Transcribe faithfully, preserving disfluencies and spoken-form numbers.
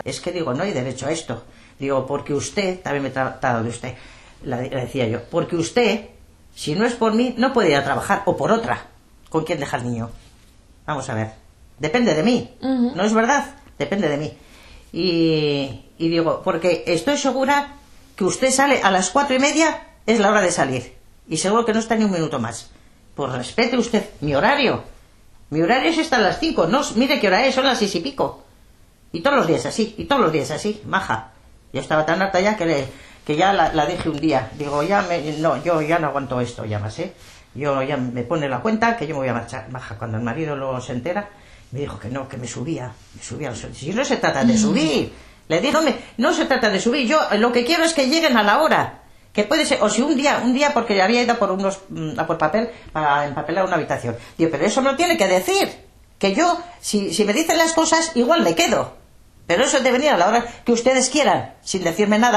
es que digo, no hay derecho a esto. Digo, porque usted, también me he tratado de usted, la, le decía yo, porque usted, si no es por mí, no puede ir a trabajar, o por otra. ¿Con quién deja el niño? Vamos a ver. Depende de mí, uh-huh. ¿No es verdad? Depende de mí. Y, y digo, porque estoy segura que usted sale a las cuatro y media, es la hora de salir. Y seguro que no está ni un minuto más. Pues respete usted mi horario. Mi horario es hasta las cinco. No, mire qué hora es, son las seis y pico. Y todos los días así, y todos los días así, maja. Yo estaba tan harta ya que, le, que ya la, la dejé un día. Digo, ya me, no, yo ya no aguanto esto ya más, ¿eh? Yo ya me pone la cuenta que yo me voy a marchar. Maja, cuando el marido lo se entera, me dijo que no, que me subía. Me subía. Si no se trata de subir. Le digo, no se trata de subir. Yo lo que quiero es que lleguen a la hora. Que puede ser, o si un día, un día porque había ido por unos, a por papel para empapelar una habitación. Digo, pero eso no tiene que decir. Que yo, si, si me dicen las cosas, igual me quedo. Pero eso es de venir a la hora que ustedes quieran, sin decirme nada.